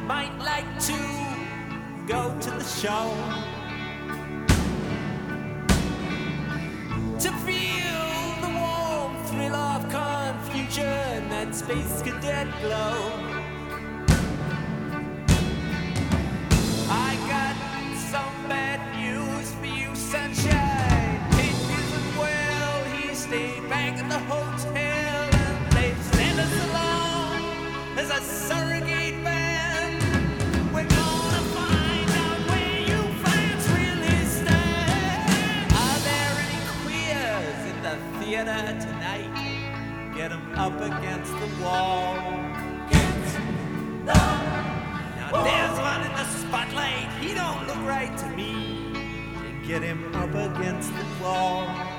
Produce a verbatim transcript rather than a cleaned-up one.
might like to go to the show to feel the warm thrill of confusion, that space cadet glow. I got some bad news for you, sunshine. It isn't well. He stayed back at the hotel and they've sent us along as a surrogate band. We're gonna find out where you fans really stand. Are there any queers in the theater tonight? Get 'em up against the wall. Against the Now wall. There's one in the spotlight. He don't look right to me. Get him up against the wall.